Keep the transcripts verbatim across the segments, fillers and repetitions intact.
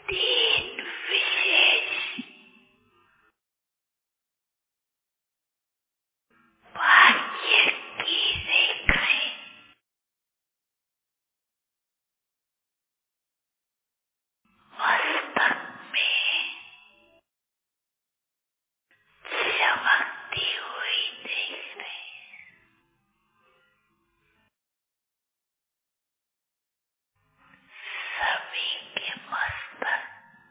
तीन विशेष भाग्य की रेखाएं मस्तक में चमकती हुई दिख रही है। सभी के मस्तक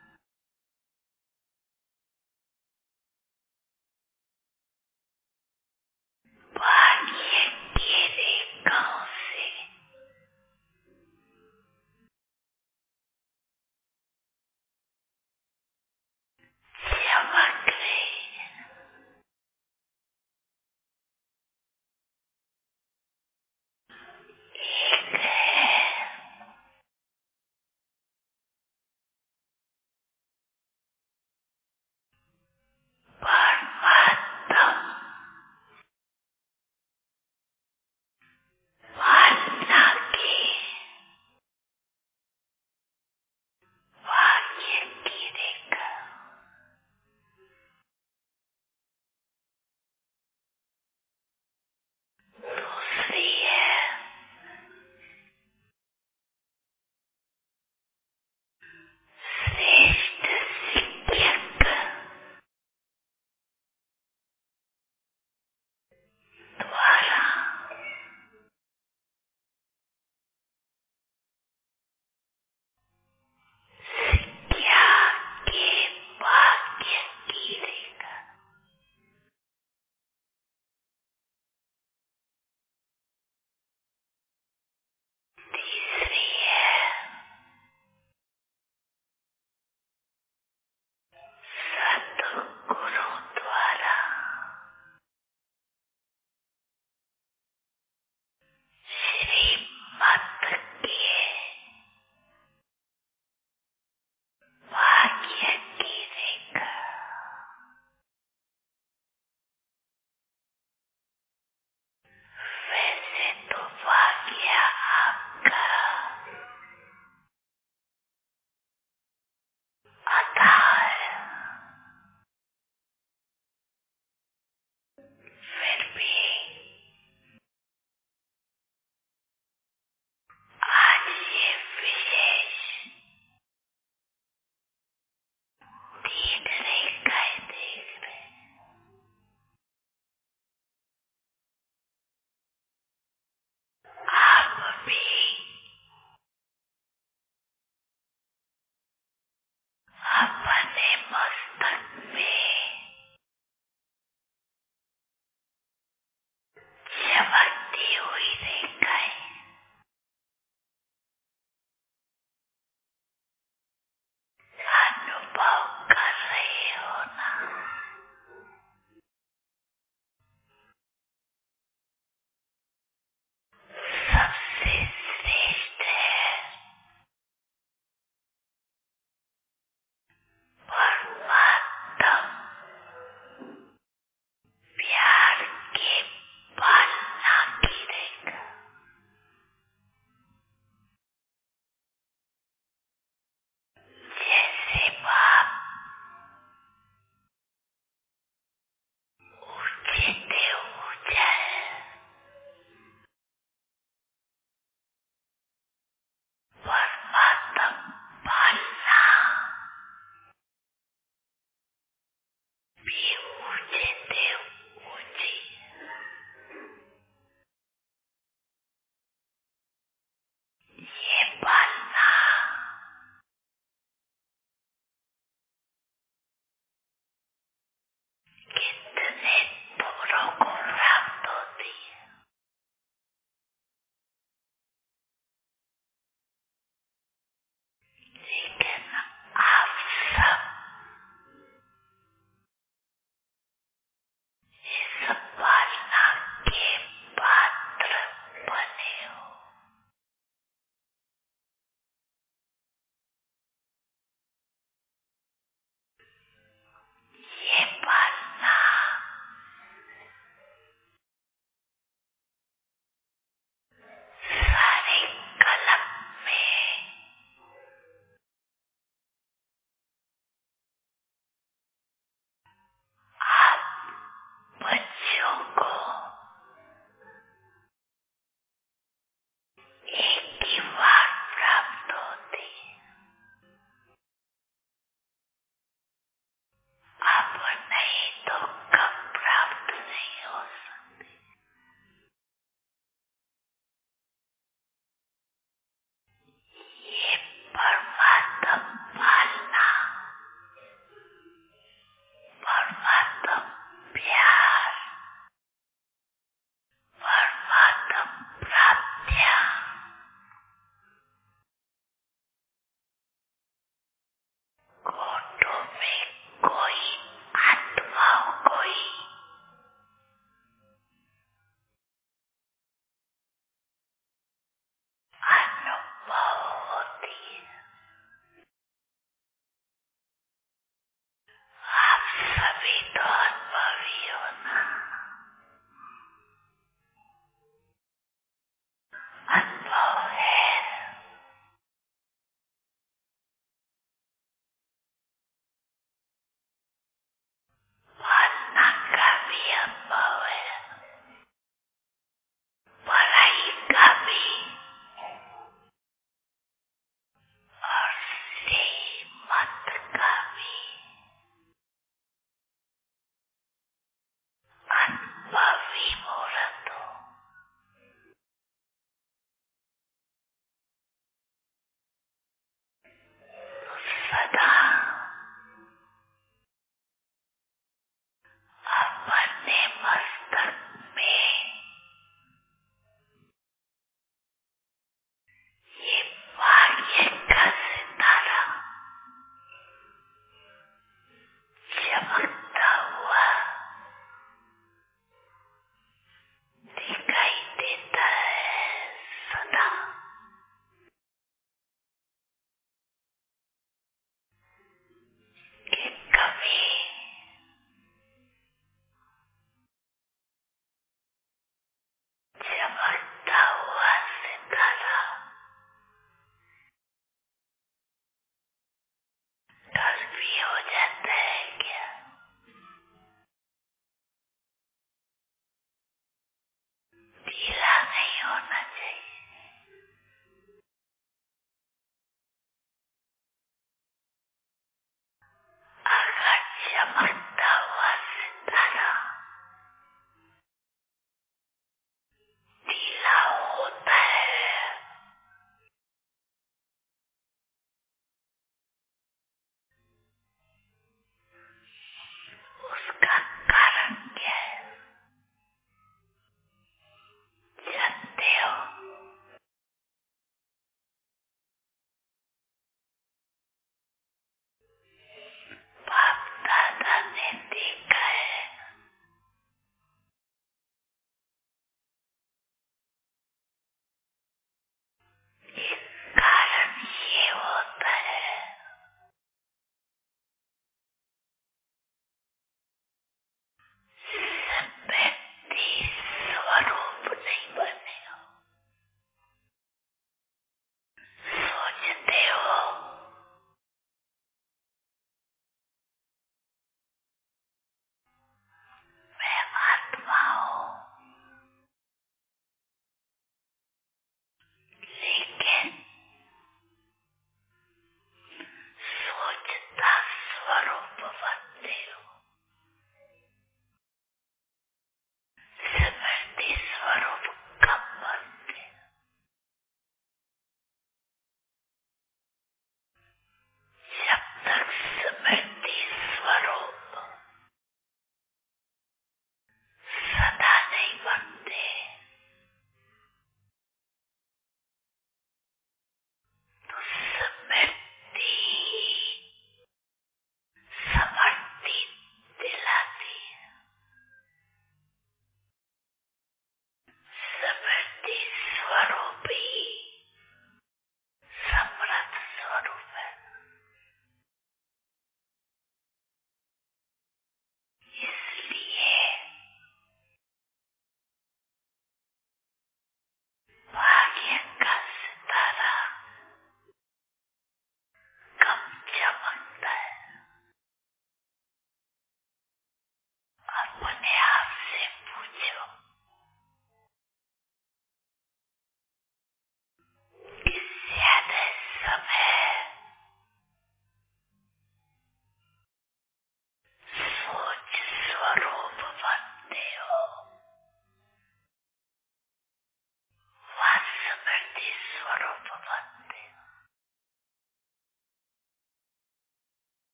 होती है। आप सभी तो अनुभवी हो ना, अनुभव है, भावना का भी अनुभव है, पढ़ाई का भी,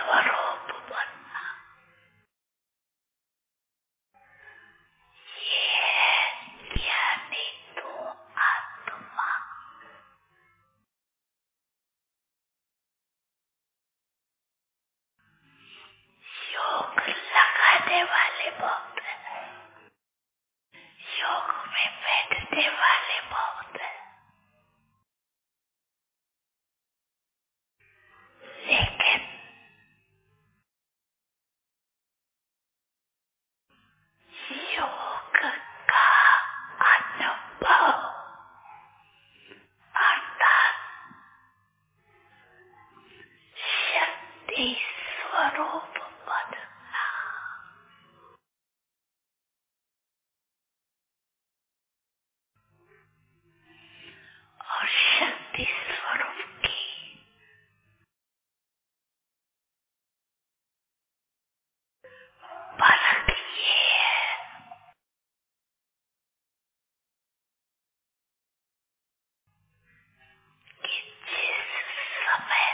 स्वरूप बनना, ये है ज्ञानी तू आत्मा। योग लगाने वाले बहुत हैं, योग में बैठने वाले बहुत हैं, लेकिन योग का अनुभव अर्थात शक्ति स्वरूप बनना और शक्ति स्वरूप की परख ये है कि जिस समय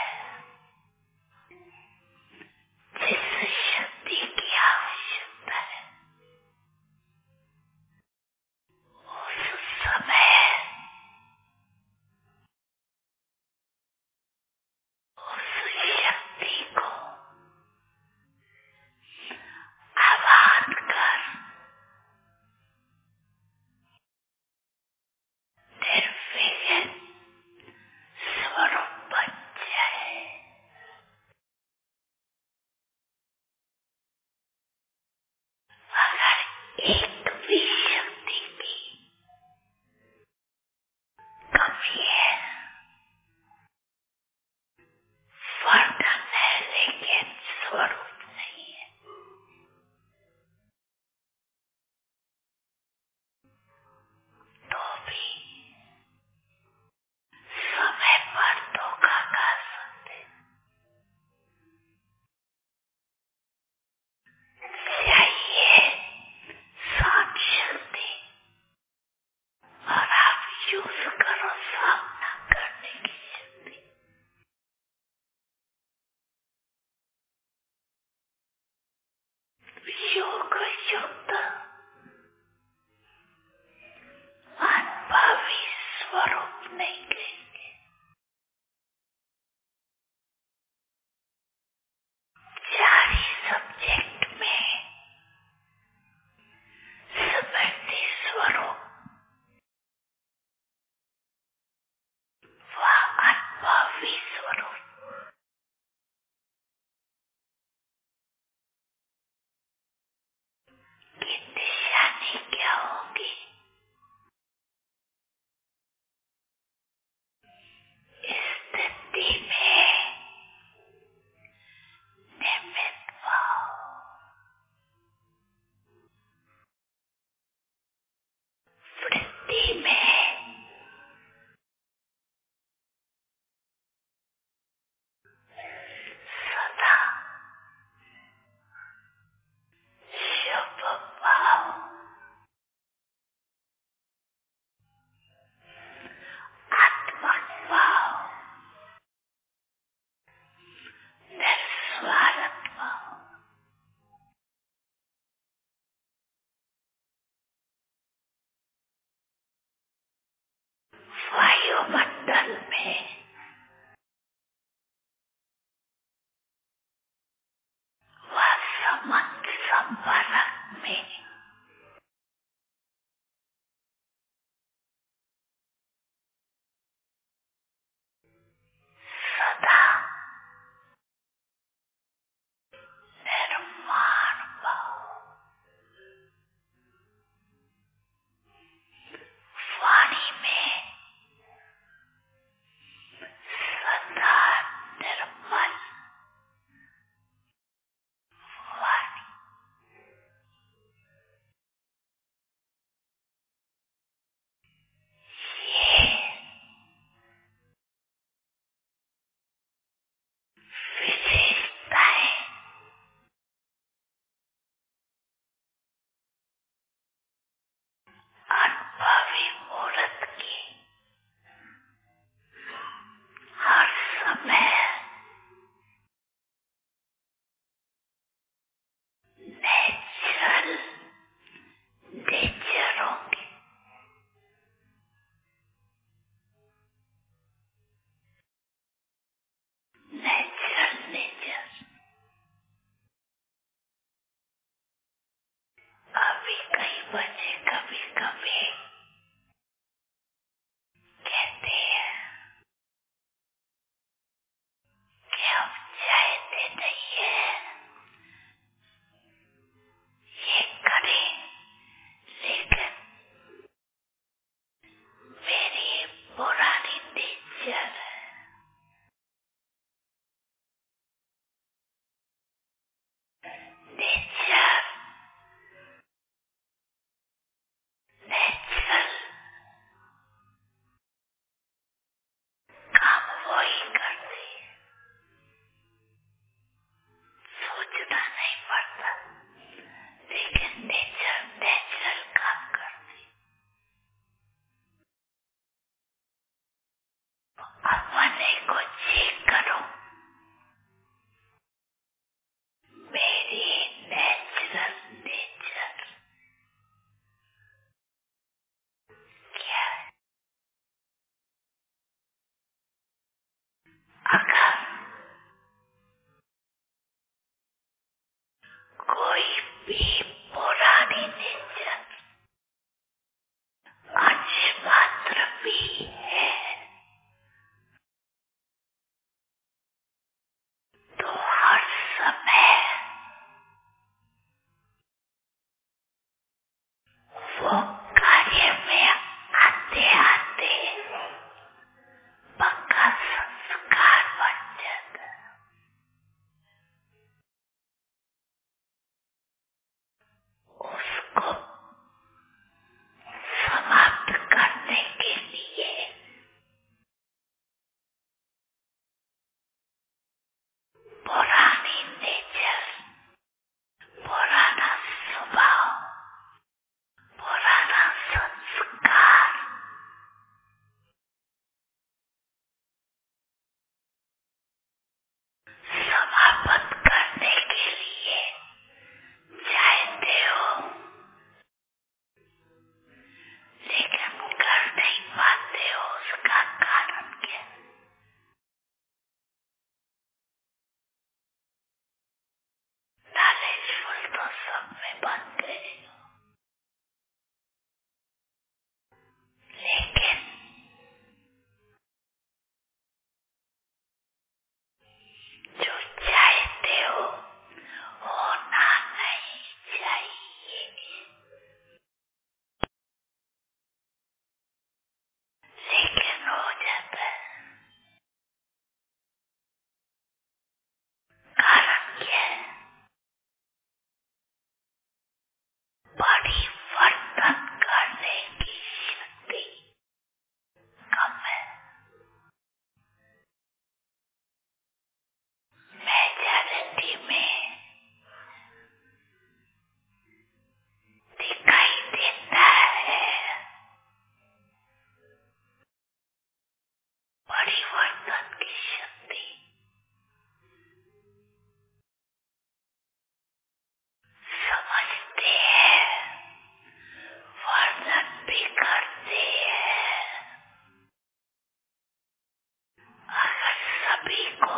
जिस शक्ति की आवश्यकता है उस समय उस शक्ति को आह्वान कर निर्विघ्न स्वरूप बन जाए। अगर एक भी शक्ति की कमी है, वर्णन है लेकिन स्वरूप नहीं है, तो भी समय पर धोखा खा सकते। चाहिए सात शक्ति और आप यूज करो सामना करने की शक्ति। योग युक्त अनुभवी स्वरूप नहीं लेंगे। चार ही सब्जेक्ट में स्मृति स्वरूप व अनुभवी स्वरूप की निशानी क्या होगी? से कभी कभी कहते हैं कि हम चाहते नहीं है ये करें, लेकिन मेरी पुरानी नेचर नेचर नेचुरल काम वही करती है, सोचना नहीं पड़ता, लेकिन नेचर नेचुरल काम करती। अपने को चेक करो, मेरी नेचुरल नेचर क्या है? अगर कोई भी पुरानी नेचर अंश मात्र भी है तो हर समय वो कार्य में आते आते पक्का संस्कार बन जाता है। उसको समाप्त करने के लिए पुरानी नेचर, पुराना स्वभाव, पुराना संस्कार समाप्त करने के लिए चाहते हो, लेकिन कर नहीं पाते हो। उसका कारण क्या? नॉलेजफुल तो सब में बन गए, लेकिन जो चाहते हो होना नहीं चाहिए, लेकिन हो जाता है। कारण क्या है? परिवर्तन करने की शक्ति कम है। मेजॉरिटी में दिखाई देता है परिवर्तन की शक्ति। समझते हैं, वर्णन भी करते हैं। अगर सभी को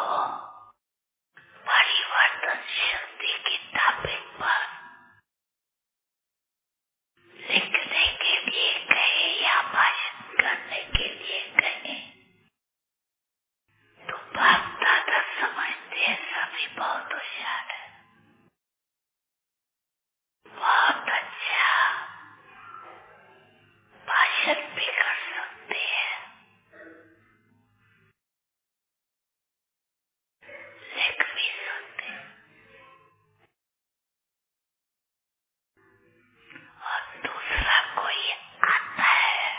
परिवर्तन शक्ति की टॉपिक पर लिखने के लिए कहे या भाषण करने के लिए कहे तो बाप दादा समझते हैं सभी बहुत होशियार है, बहुत अच्छा भाषण भी कर सकते हैं, लिख भी सकते हैं। और दूसरा कोई आता है,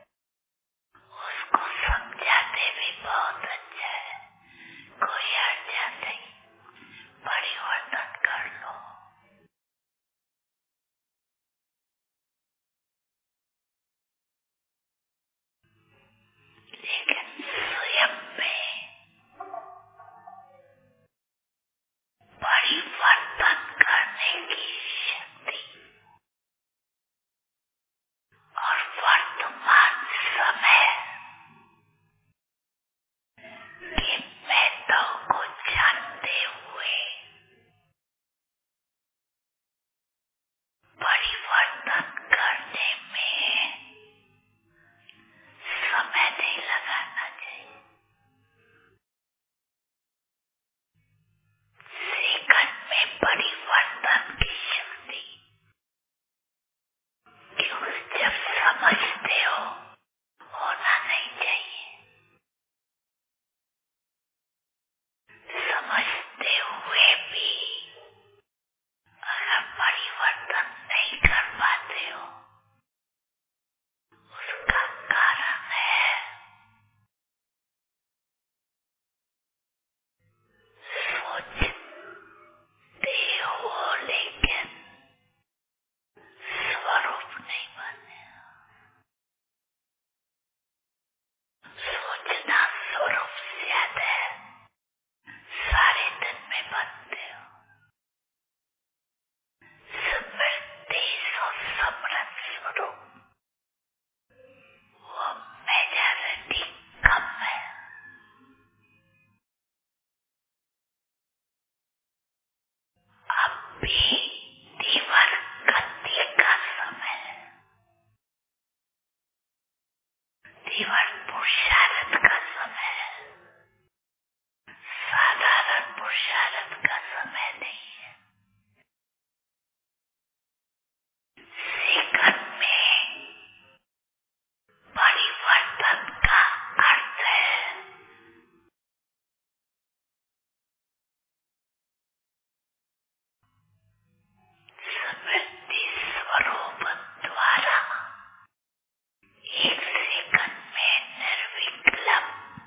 उसको समझाते भी बहुत अच्छा है, कोई अर्जन नहीं, परिवर्तन कर लो। अभी दीवार गति का समय है, दीवार पुरुषार्थ का समय है, साधारण पुरुषार्थ का समय नहीं है। सीखन में परिवर्तन का अर्थ है समृद्धि स्वरूप द्वारा एक सेकंड में निर्विकल्प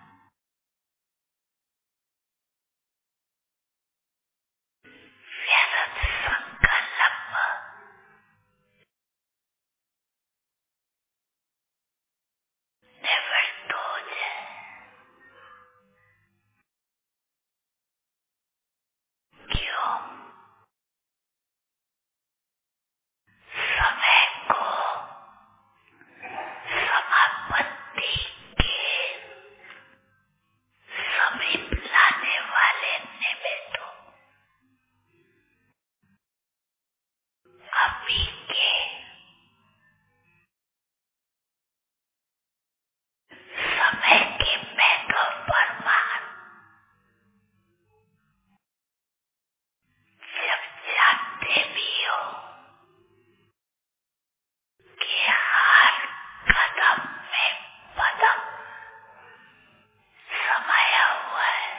व्यर्थ संकल्प निवृत्त हो जाए। क्यों? समय को समापत्ति के समीप लाने वाले निमित्तों अभी के समय के महत्व प्रमाण जब जानते भी हो कि हर कदम में पदम समाया हुआ है,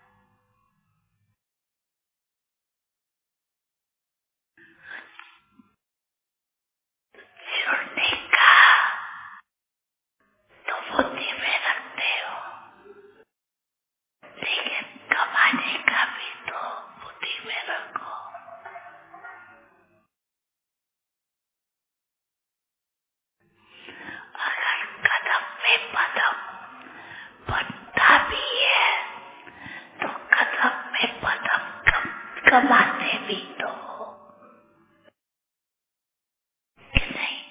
जुड़ने का तो बुद्धि में रखते हो, लेकिन कमाने का भी तो बुद्धि में रखो। अगर कदम में पदम बनता भी है तो कदम में पदम कम कमाते भी तो हो कि नहीं?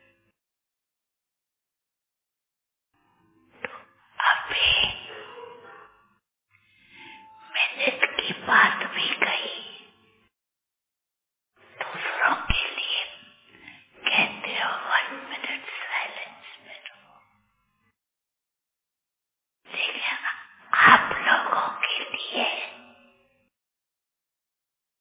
अभी मिनट की बात भी कही, दूसरों के लिए कहते हो वन मिनट साइलेंस में रहो, लेकिन आप लोगों के लिए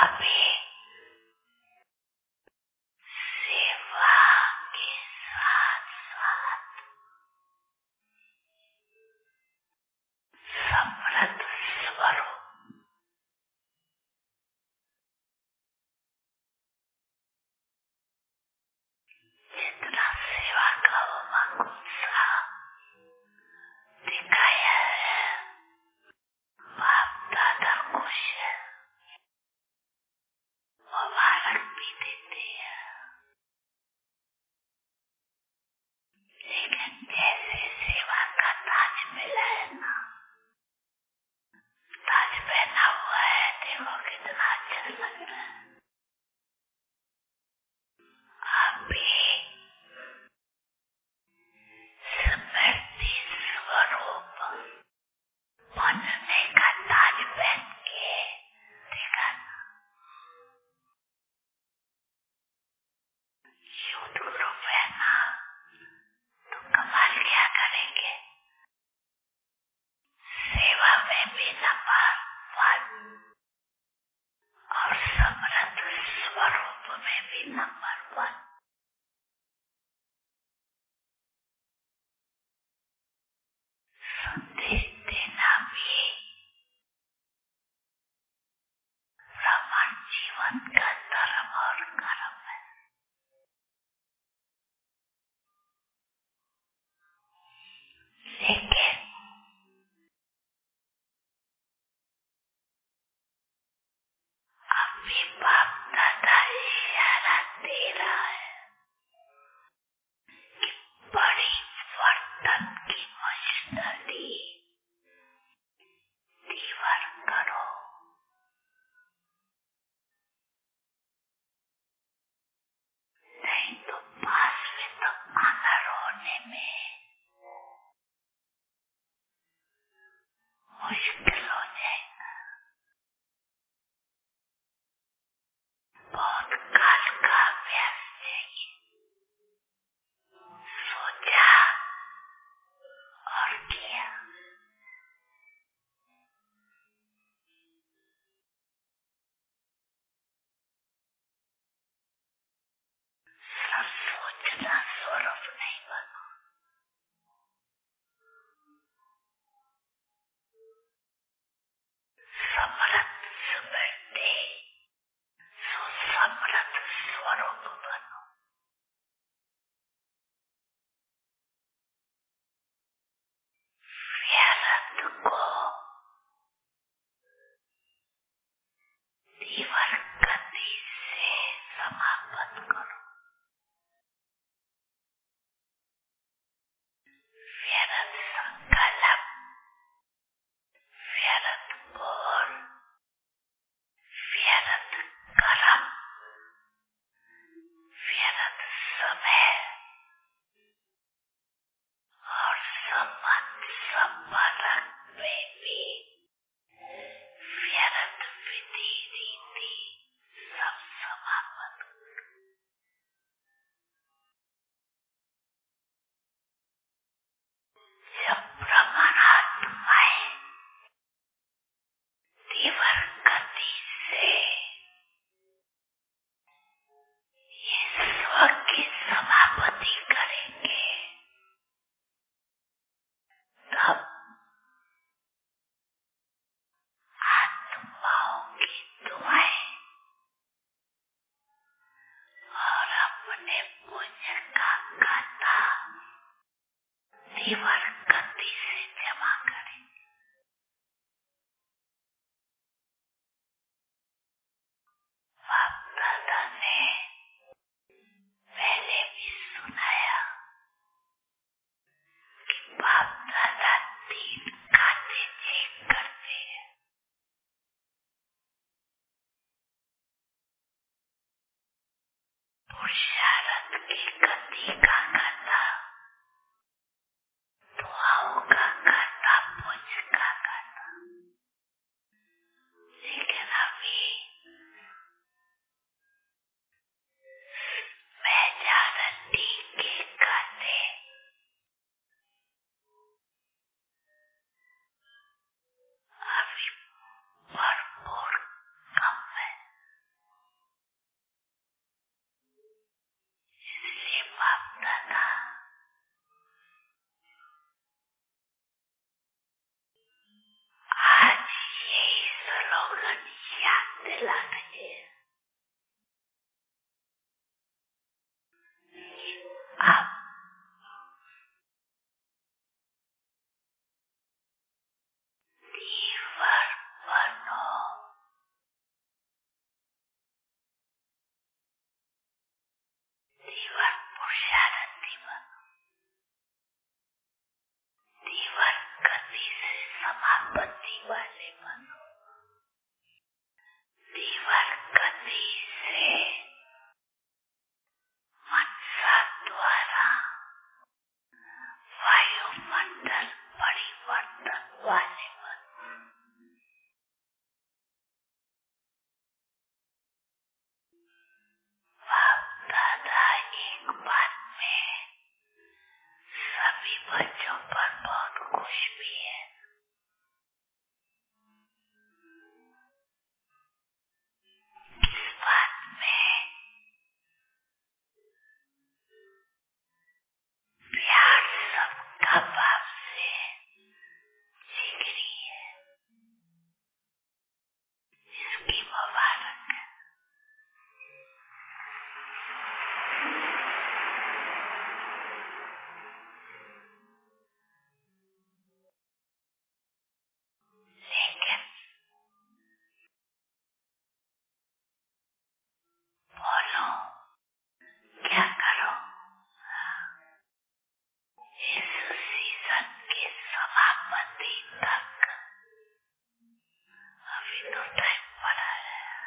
अभी सेवा के साथ साथ समृद्ध स्वरूप जितना सेवा का उमंग उत्साह दिखाया है, बाप दादा खुश है, मुबारक भी देते हैं। लेकिन जैसे सेवा का ताज मिला है ना, ताज पहना हुआ है, देखो कितना अच्छा लग रहा है। अभी स्मृति स्वरूप बनने का ताज पहन के देखा ना, युद्ध गुरु पहना तो कमाल क्या करेंगे। सेवा में भी नंबर वन और समृद्ध स्वरूप में भी नंबर वन। संदेश देना भी ब्राह्मण जीवन का धर्म और कर्म है। लेकिन अभी बाप दादा इशारा दे रहा है कि बड़ी वर्तन की मशीनरी दीवार करो, नहीं तो पास में तो आना रोने में मुश्किल हो जाएगा। बहुत काल का अभ्यास चाहिए। सोचा और किया। सब सोचना स्वरूप नहीं बनो। समृद्ध स्मृति सुसमृद्ध स्वरूप बनो। व्यर्थ को तीव्र गति से समाप्त करो। व्यर्थ संकल्प, व्यर्थ बोल, व्यर्थ कर्म, व्यर्थ समय और संबंध संपर्क में भी व्यर्थ विधि रीति सब समाप्त। जब ब्रह्मात्माएं तीव्र गति से ये स्व की समाप्ति करेंगे, तब आत्माओं की दुआएं और अपने पुण्य का खाता तीव्र गति से जमा करेंगे। बाप दादा ने पहले भी सुनाया कि बाप दादा तीन खाते चेक करते हैं। पुरुषार्थ की गति का खाता, दुआओं का खाता, पुण्य का खाता। लेकिन अभी मेजॉरिटी के खाते अभी भरपूर कम है। अवलोकन याद दिला रहे हैं। आप दीवार बनो, दीवार पुरुषार्थी बनो, दीवार गति से समापत्ति वाले बनो, दीवार गति से मनसा द्वारा वायुमंडल परिवर्तन वाले बनो। बाप दादा एक बात में सभी बच्चों पर बहुत खुश भी है। इस बात में प्यार सबका बाप से जिगरी है। इसकी मुबारक है। लेकिन बोलो क्या करो? इस सीजन की समाप्ति तक अभी तो टाइम पड़ा है।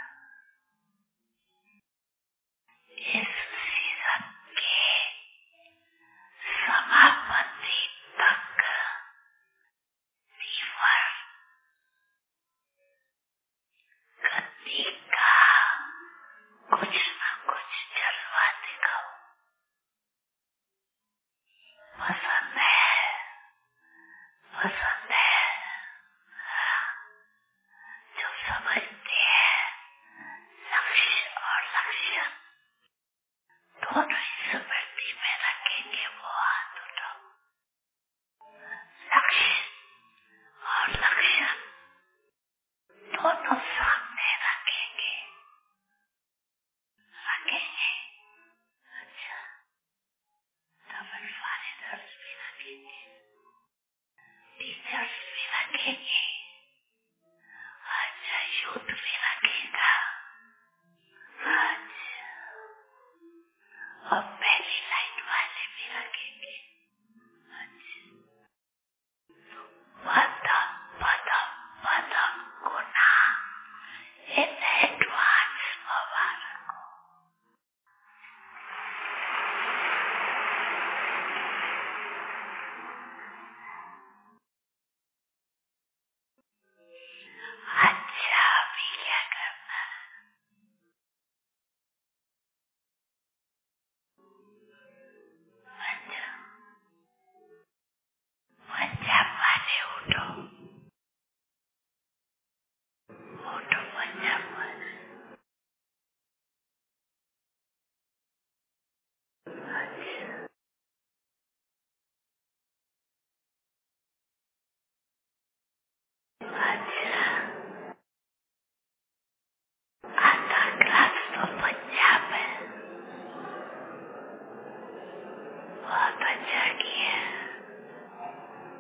इस सीजन के समाप्ति तक दीवार गति का कुछ न कुछ जलवा दिखाओ। पसंद है, पसंद है। जो समझते हैं लक्ष्य और लक्ष्य दोनों ही स्मृति में रखेंगे वो हाथ उठाओ। लक्ष्य और लक्ष्य दोनों सामने रखेंगे, रखेंगे। अच्छा, डबल फाइनर्स भी रखेंगे, टीचर्स भी रखेंगे। अच्छा, यूथ भी रखेगा। अच्छा, और पहली लाइन वाले भी रखेंगे। अच्छा, पदम पदम पदम गुना इन एडवांस मुबारक हो। अच्छा, अभी क्या करना है? पंजाब पंजाब वाले उठो, उठो पंजाब वाले। अच्छा, अच्छा, आधा क्लास तो पंजाब है। बहुत अच्छा किया।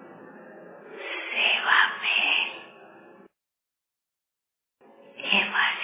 सेवा में इमर्जेंसी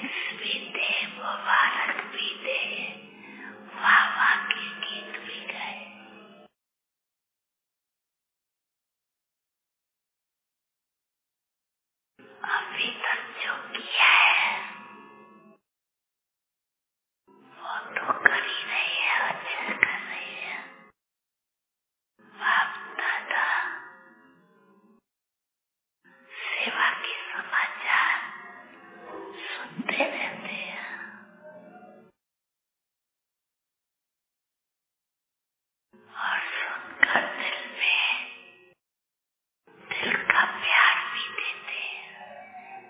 देश भी थे, वो भारत भी थे, वाह वाह के गीत भी गए। अभी तक जो किया है वो तो कर ही रही है, अच्छा कर रही है। बाप दादा सेवा के समाचार सुनते रहते हैं और सुनकर दिल में दिल का प्यार भी देते हैं।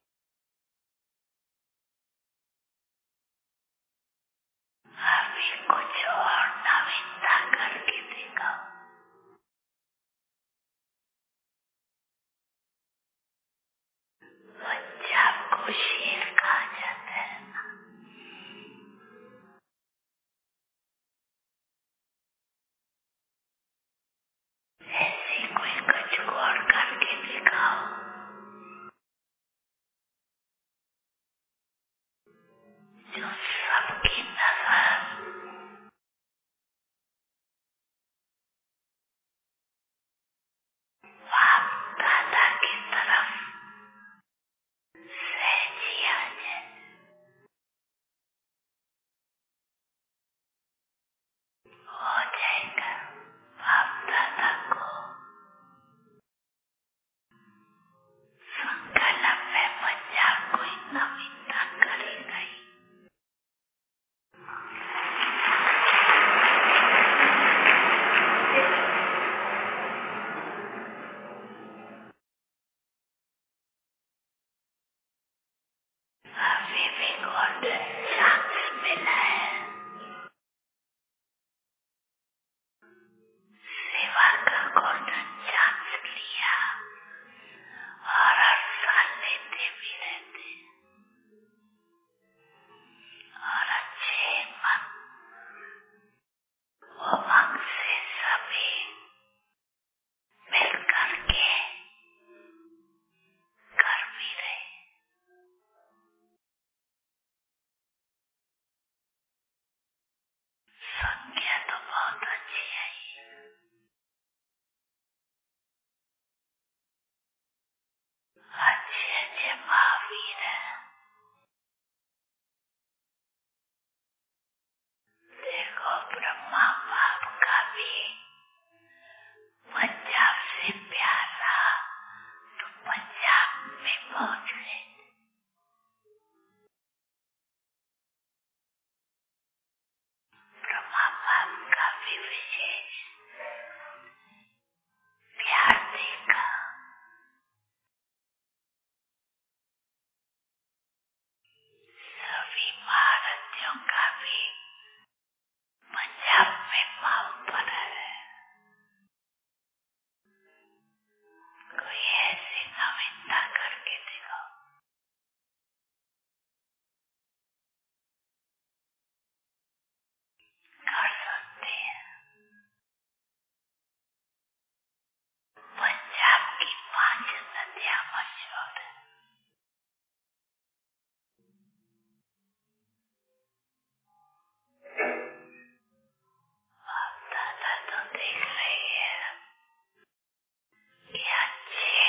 अभी कुछ और नवीनता करके दिखाओ। पंजाब को शेर कहा जाता है ना, ऐसे कोई कुछ और करके दिखाओ जो सबकी नजर बाप दादा की तरफ सहजी आ जाए। हो जाएगा। बाप दादा को संकल्प में पंजाब कोई नवीनता करेगा ही। अभी भी गोल्डन चांस मिला है, सेवा का गोल्डन चांस लिया और हर साल लेते भी रहते और अच्छे मन उमंग से सभी मिल करके कर भी रहे। संख्या तो बहुत अच्छी आई, अच्छे अच्छे महावीर हैं। देखो ब्रह्मा बाप का भी पंजाब से प्यार रहा तो पंजाब में पहुंच गए। ब्रह्मा बाप का भी विशेष प्यार देखा। सभी भारतीयों का भी पंजाब में पाँव पड़ा है। कोई ऐसी नवीनता करके दिखाओ। कर सकते हैं। पंजाब की पांच नदियां मशहूर है। बाप दादा तो देख रही है कि अच्छे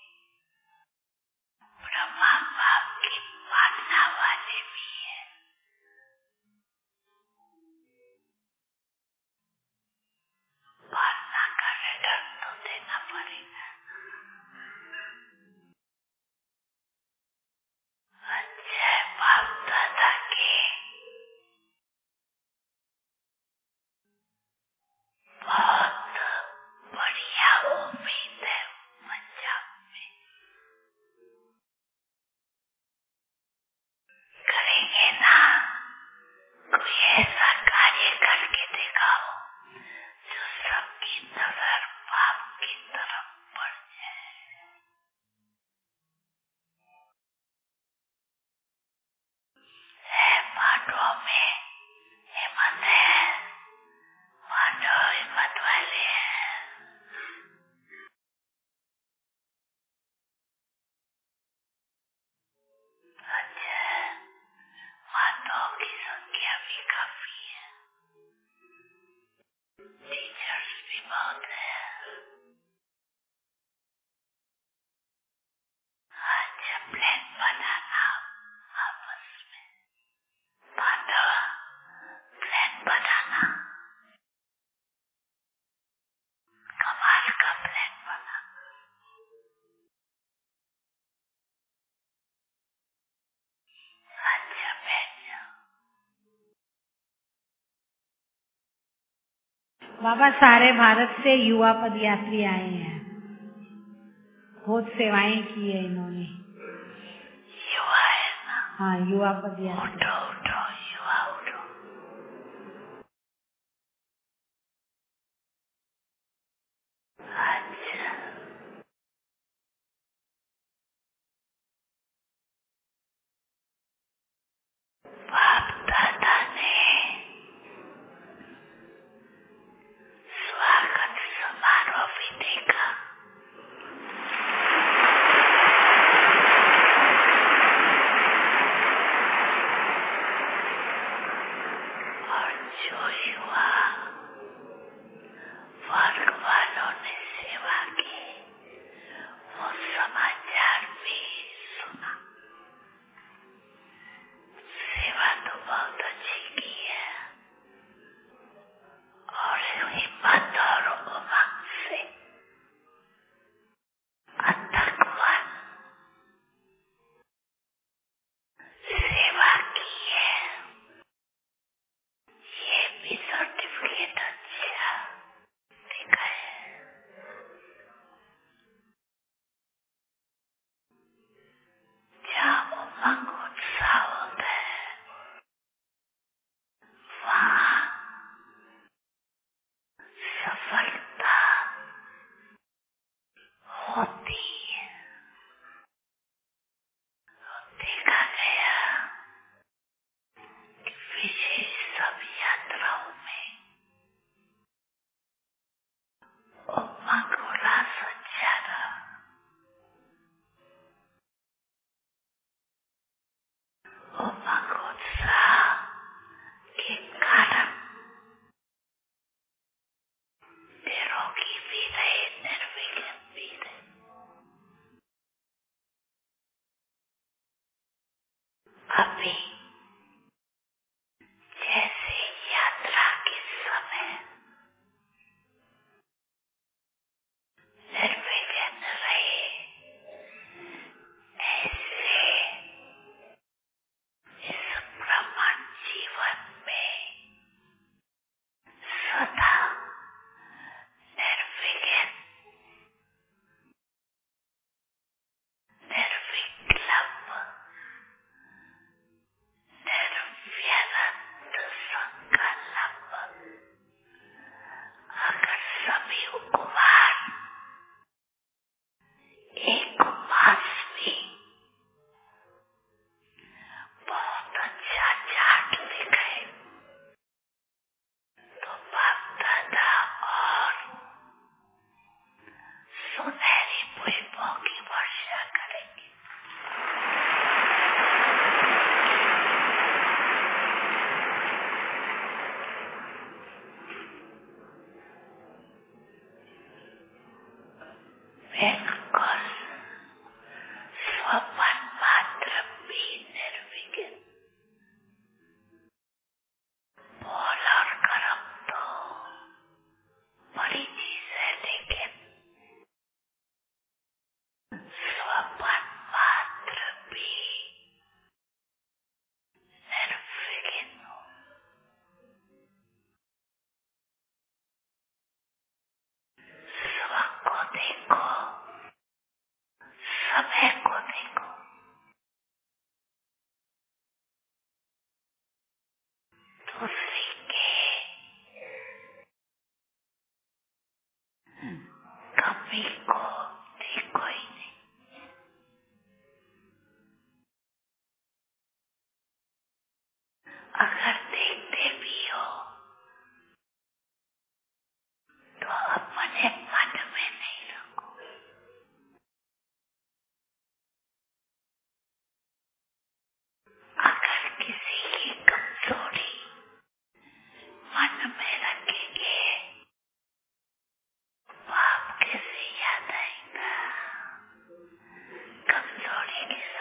ब्रह्मा बाप की मानना वाले भी है। पालना का रिटर्न तो देना पड़ेगा। प्लान बनाना आपस में, बांधवा प्लान बनाना, कमाल का प्लान बनाना। अच्छा बहन, बाबा सारे भारत से युवा पदयात्री आए हैं, बहुत सेवाएं की है इन्होंने। युवा है ना? हाँ, युवा पदयात्री। उठो उठो युवा उठो। अच्छा, बाप दादा ने स्वागत समारोह भी देखा, और जो युवा वर्ग वालों ने सेवा की वो समाचार भी सुना। सेवा तो बहुत अच्छी की है, और हिम्मत और उमंग से अथक मन सेवा की है। ये भी सर्टिफिकेट अच्छा देखा है। जहाँ उमंग उत्साह होता है वहाँ सफलता होती है। देखा गया कि विशेष सब यात्राओं में उमंग उल्लास अच्छा रहा। उमंग उत्साह के कारण निरोगी भी रहे, निर्विघ्न भी रहे। अभी जैसे यात्रा के समय निर्विघ्न रहे, ऐसे इस ब्रह्मांड जीवन में सदा निर्विघ्न, निर्विकल्प, निर्व्यक्त संकल्प, अगर सभी कुमार एक मास में बहुत अच्छा चार्ट दिखाए तो बाप दादा और सुनहरी पुष्पों की वर्षा करेंगे। बिल्कुल स्वपन मात्र भी निर्विघ्न। बोल और कर्म तो बड़ी चीज है, लेकिन स्वपन मात्र भी निर्विघ्न हो। स्व को देखो, समय को देखो, दूसरे के कमी को देखो ही नहीं। अगर देखते भी हो तो अपने मन में नहीं रखो। अगर किसी की कमजोरी मन में रखेंगे, बाप कैसे याद आएगा? कमजोरी के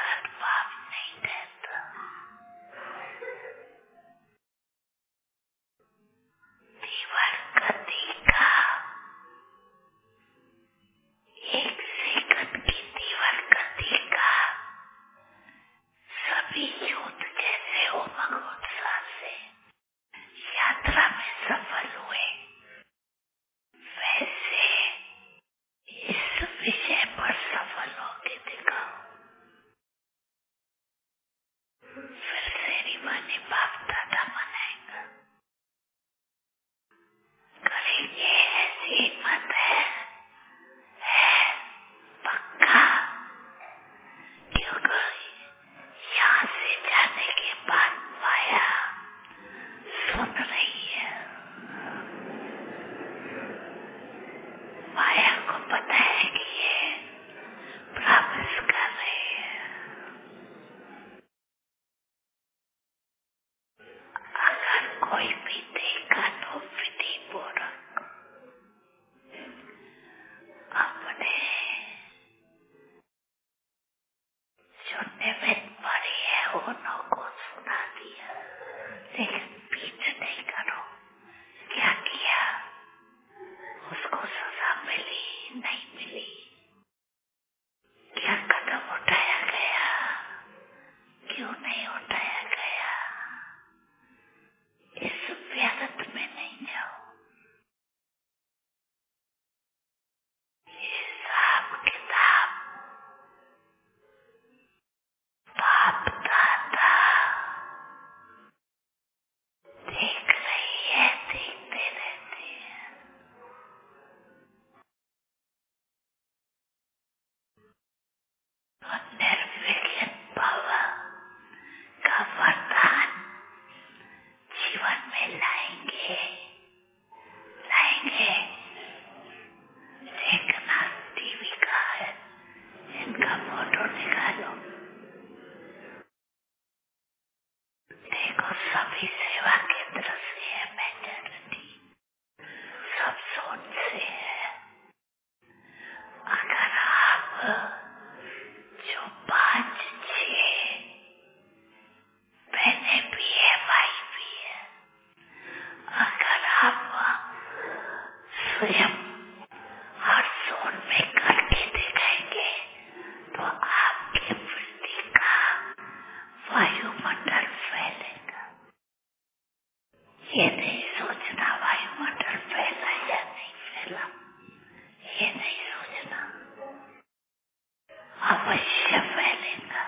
अवश्य फैलेगा।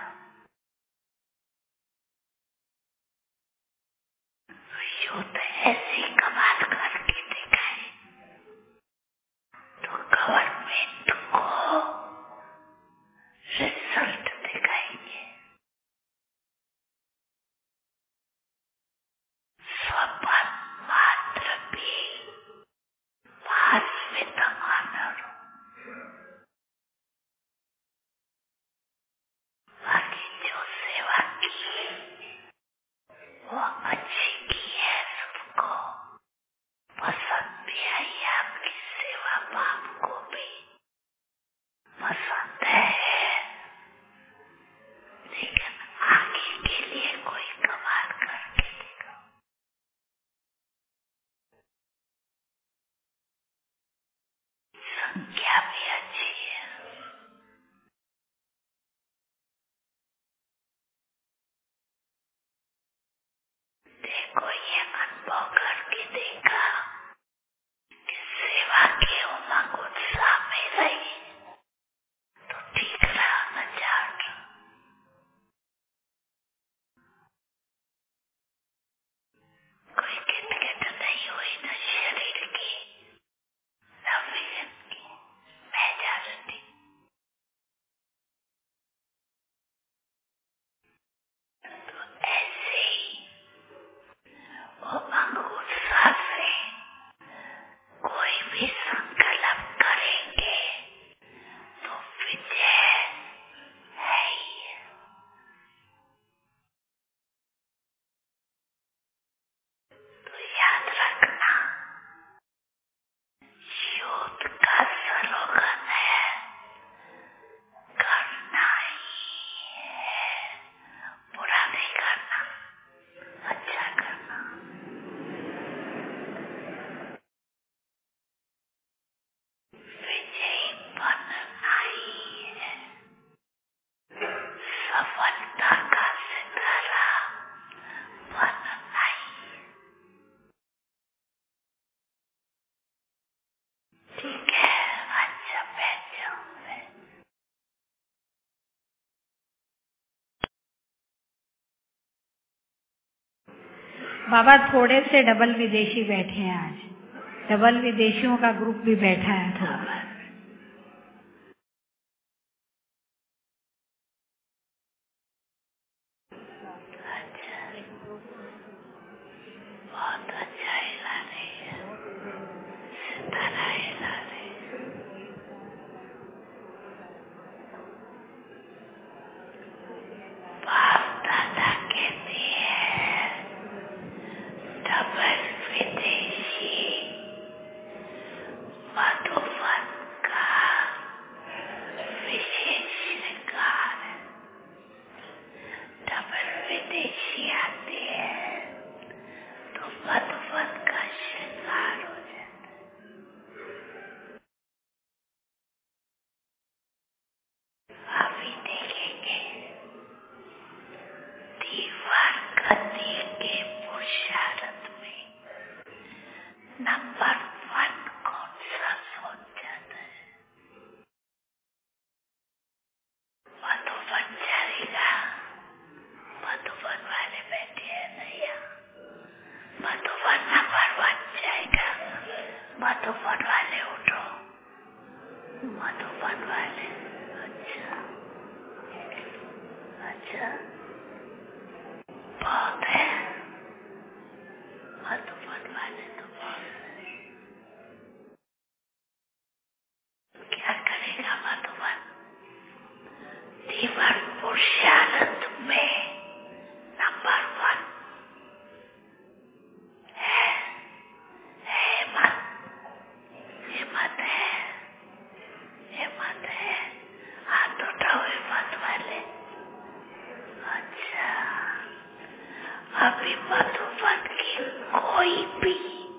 युद्ध ऐसी कमाल करके दिखाए तो गवर्नमेंट को रिजल्ट दिखाएंगे। स्वपन मात्र भी भास्वित मानव, बाकी जो सेवा की वो अच्छी की है, सबको पसंद भी आई, आपकी सेवा बाप को भी पसंद है, लेकिन आगे के लिए कोई कमाल करके दिखाओ। संख्या भी अच्छी है, देखो ये अनुभव करके देखा कि सेवा की उमंग उत्साह में रही तो ठीक रहा न जाट। कोई किटकिट नहीं हुई न शरीर की न विजन की, मेजॉरिटी। तो ऐसे ही उमंग उत्साह से कोई भी संकल्प करेंगे तो विजय है ही। तो याद रखना, युद्ध का स्लोगन है करना ही है, बुरा नहीं करना, अच्छा करना। विजयी बनना ही है, सफलता का सितारा बनना ही। ठीक है, अच्छा बैठ जाओ। बाबा थोड़े से डबल विदेशी बैठे हैं आज, डबल विदेशियों का ग्रुप भी बैठा है थोड़ा। अच्छा, बहुत अच्छा हिला रही है, सितारा हिला रही है। बाप दादा कहते हैं डबल विदेशी मधुबन का विशेष श्रृंगार है। डबल विदेशी आते हैं तो मधुबन का श्रृंगार हो जाता है। अभी देखेंगे दीवार गति के पुरुषार्थ में नंबर वन कौन सा सोच जाता है। मधुबन चलेगा, मधुबन वाले बैठे हैं नैया, मधुबन नंबर वन जाएगा। मधुबन वाले उठो, मधुबन वाले। अच्छा अच्छा, बहुत है मधुबन वाले तो बहुत है। क्या करेगा मधुबन? दीवार पुरुषार्थ में नंबर वन है, हिम्मत, हिम्मत है, हिम्मत है। हाथ उठाओ हिम्मत वाले। अच्छा, अभी मधुबन की कोई भी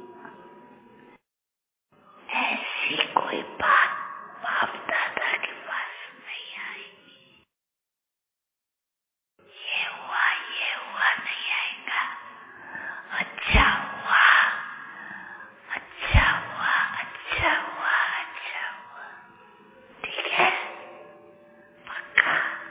ऐसी कोई बात बाप दादा के पास नहीं आएगी। ये हुआ ये हुआ नहीं आएगा। अच्छा हुआ, अच्छा हुआ, अच्छा हुआ, अच्छा हुआ। ठीक है, पक्का।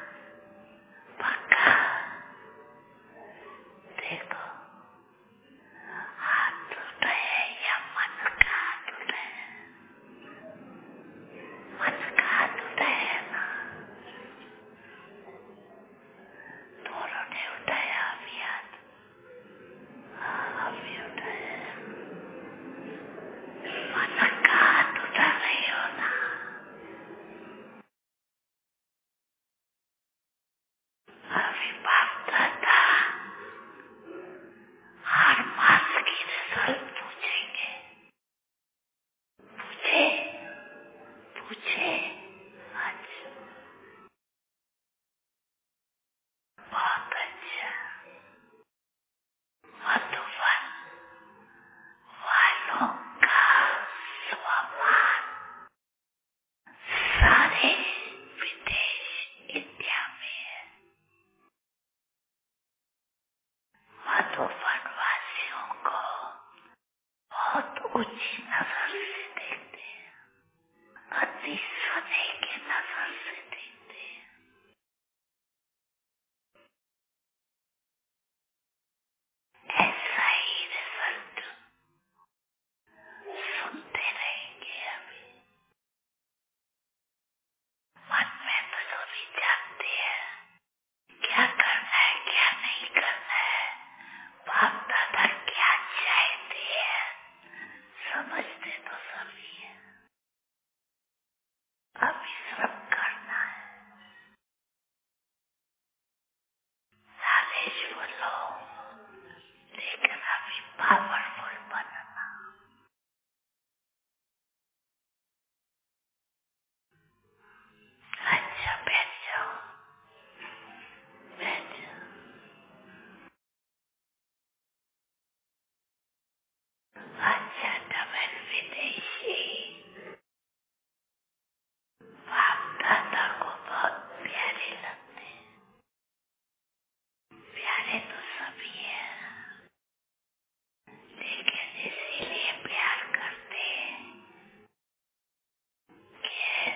ऊंची नजर से देखते हैं, अति सोने की नजर से देखते हैं। ऐसा ही रिजल्ट सुनते रहेंगे। अभी मन में तो जो भी जानते हैं क्या करना है क्या नहीं करना है, बाप दादा क्या चाहते हैं, समझते तो सभी है। अभी सब करना है। नॉलेजफुल हो, लेकिन अभी पावरफुल बनना। अच्छा बैठ जाओ, बैठ जाओ। अच्छा डबल विदेशी बाप दादा को बहुत प्यारे लगते हैं। प्यारे तो सभी है, लेकिन इसीलिए प्यार करते हैं कि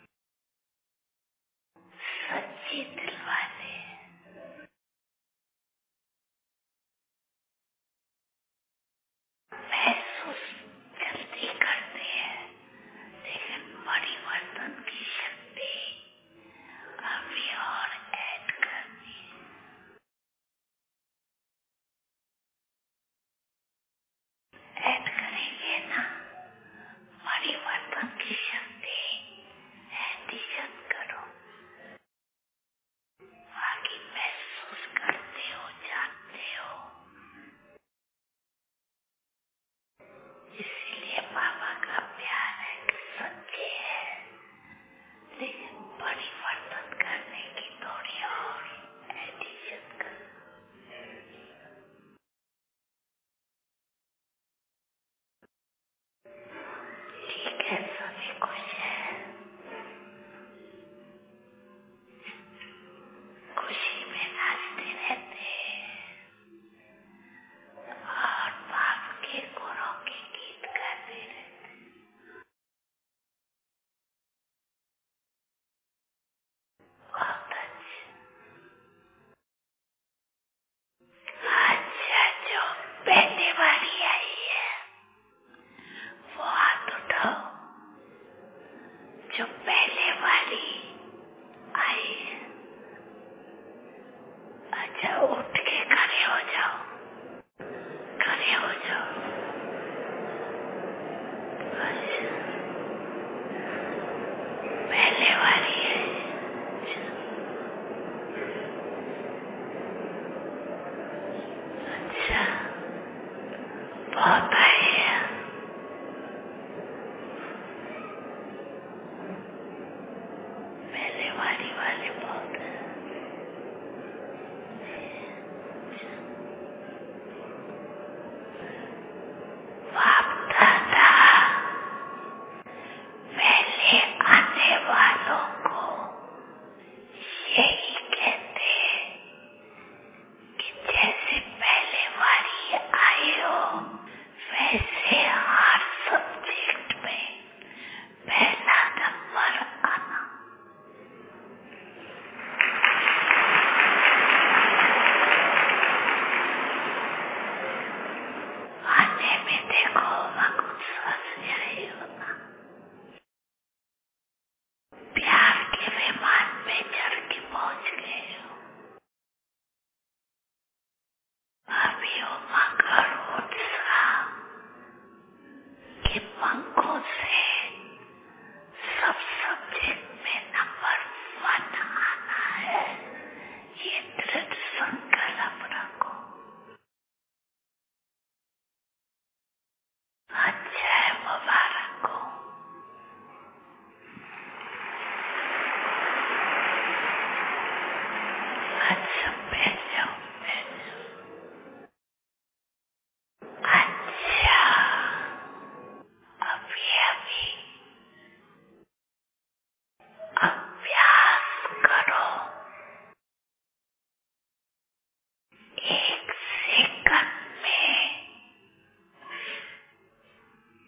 सच्ची दिल वाले महसूस जल्दी करते हैं, लेकिन परिवर्तन की शक्ति अभी और ऐड करनी है। ऐड करेंगे ना परिवर्तन की शक्ति, एडिशन करो, बाकी महसूस करते हो, जानते हो। इसीलिए बाबा का प्यार है कि सच्चे है, लेकिन परिवर्तन करने की थोड़ी और एडिशन करो। ठीक है, सभी खुश है, खुशी में नाचते रहते हैं और बाप के गुणों के गीत गाते रहते हैं। बहुत अच्छा। अच्छा, जो पहले वाली आई है वो हाथ उठाओ। जो पहले वाली आई है, अच्छा उठ के खड़े हो जाओ, खड़े हो जाओ। अच्छा, पहले वाली है। अच्छा, बहुत आई है। पहले वाली वाले बहुत है। बाप दादा पहले आने वालों को यही कहते हैं कि जैसे पहले वाली आए हो वैसे हर सब्जेक्ट में पहला नंबर आना। आने में देखो कुछ समझ आई हो ना, प्यार के विमान में चढ़ के पहुंच गए हो। अभी हो मगर उत्साह के पंखों से सब सब्जेक्ट में नंबर वन आना है। ये दृढ़ संकल्प रखो। अच्छा है, मुबारक हो। अच्छा बैठ जाओ, बैठ जाओ। अच्छा, अभी अभी अभ्यास करो। एक सेकंड में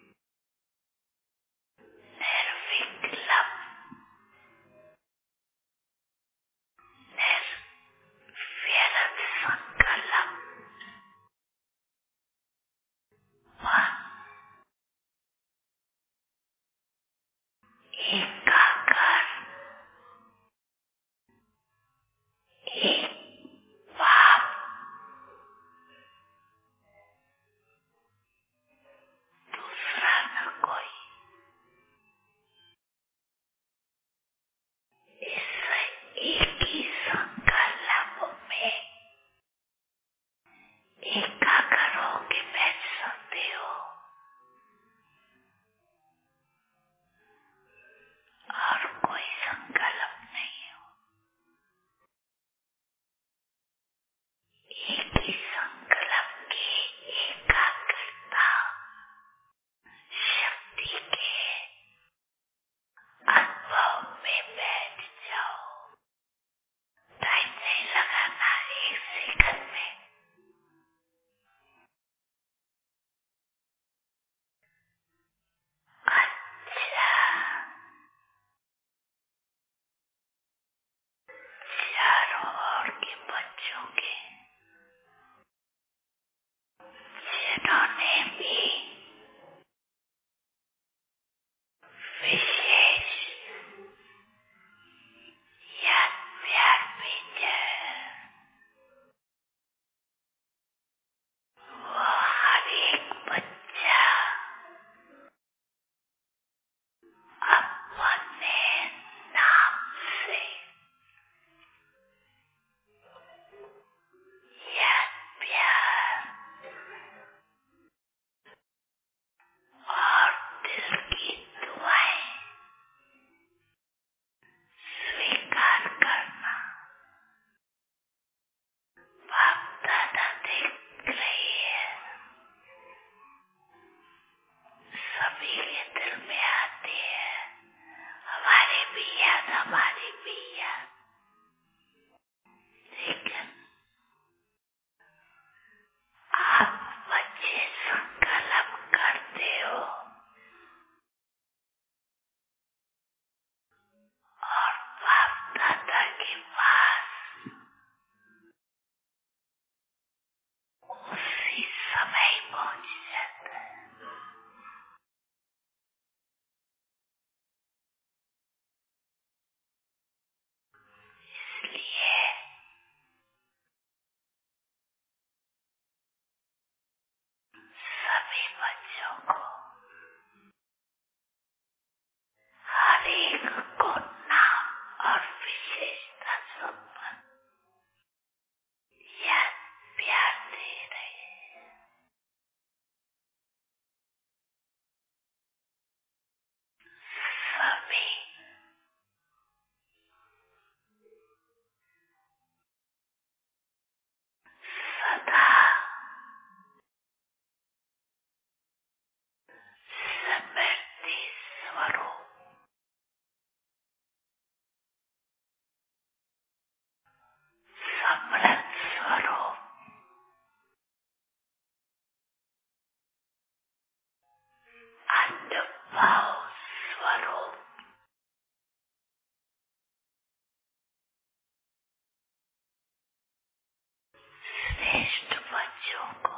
श्रेष्ठ बच्चों को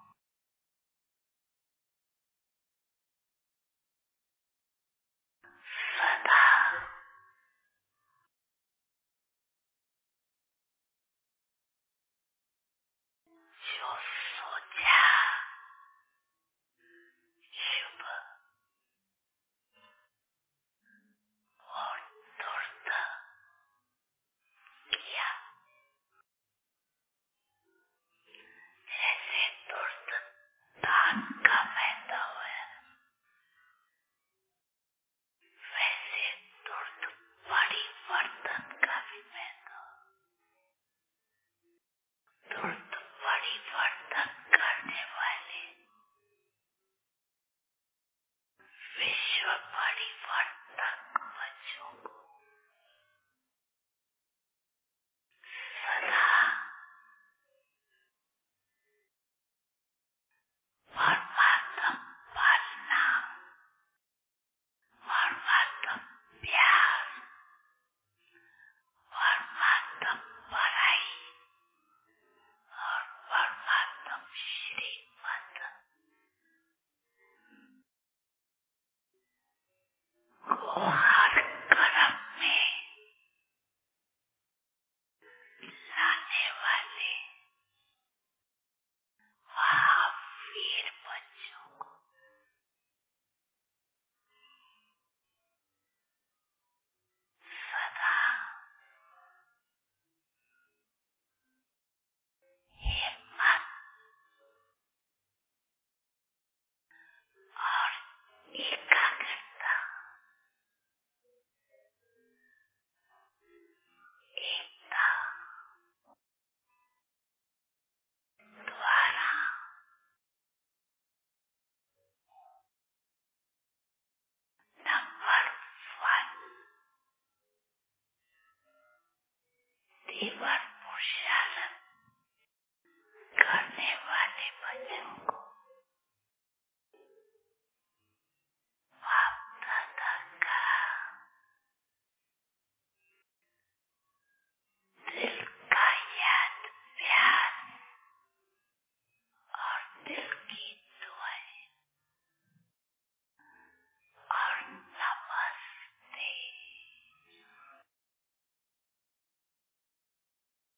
सदा जो सोचा शुभ और तुरंत किया, जैसे तुरंत दान का महत्व है, वैसे तुरंत परिवर्तन का भी महत्व। तुरंत परिवर्तन करने वाले विश्व परिवर्तन बच्चों को सदा परमात्मा पालना, परमात्मा प्यार, परमात्मा बड़ाई और परमात्मा श्रीमत को हर कर्म में लाने वाले महावीर बच्चों को सदा हिम्मत और एकाग्रता, एकता द्वारा नंबर वन तीव्र पुरुषार्थ करने वाले बच्चों को बाप दादा का दिल का याद प्यार और दिल की दुआएं और नमस्ते।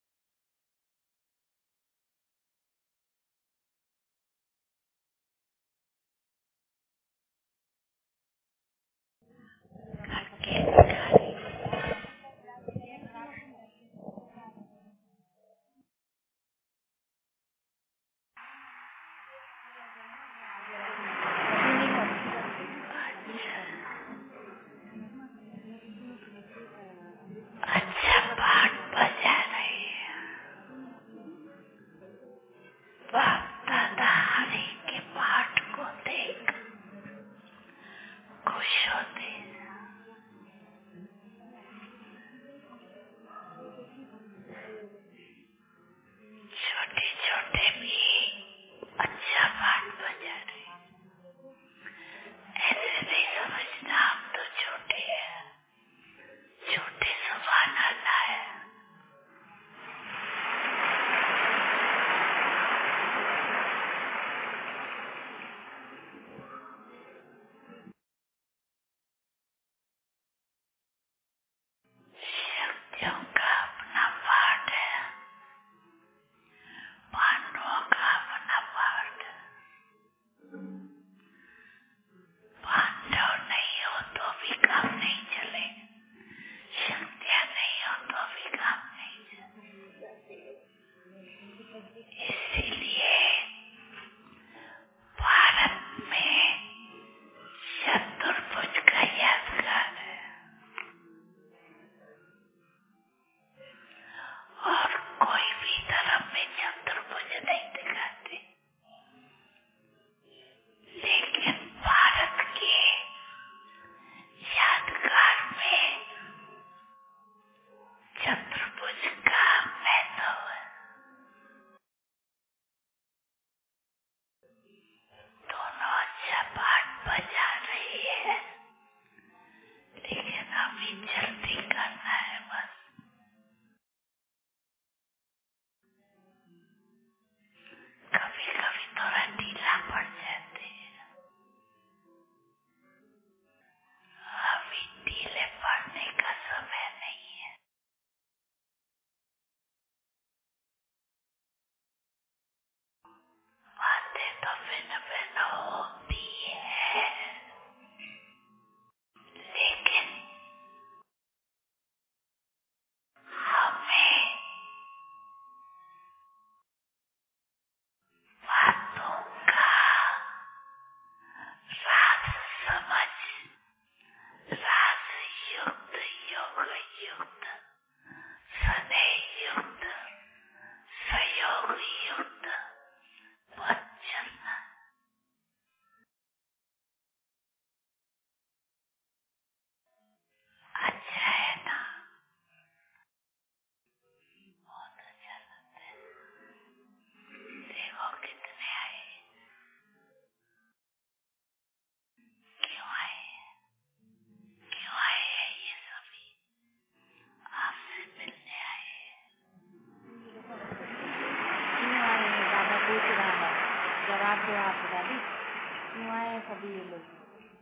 पूछ रहा है, जवाब दो आप दादी, क्यों आए सभी ये लोग?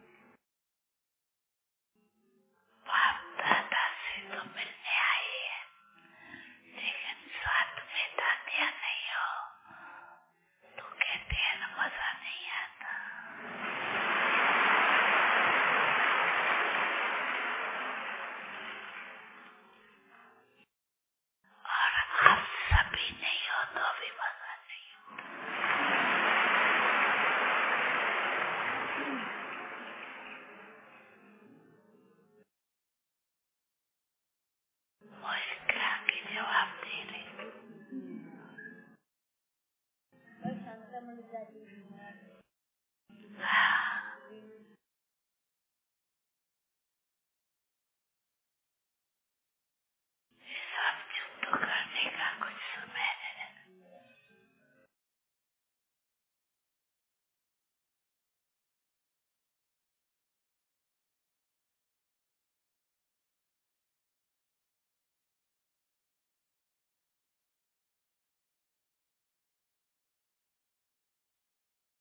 बाप दादा से तो मिलने आई है, लेकिन साथ में दादिया नहीं हो तो कहते हैं ना मजा नहीं आता। और आप सभी नहीं हो तो भी मजा नहीं होता। वो इसका के जवाब दे रही हाँ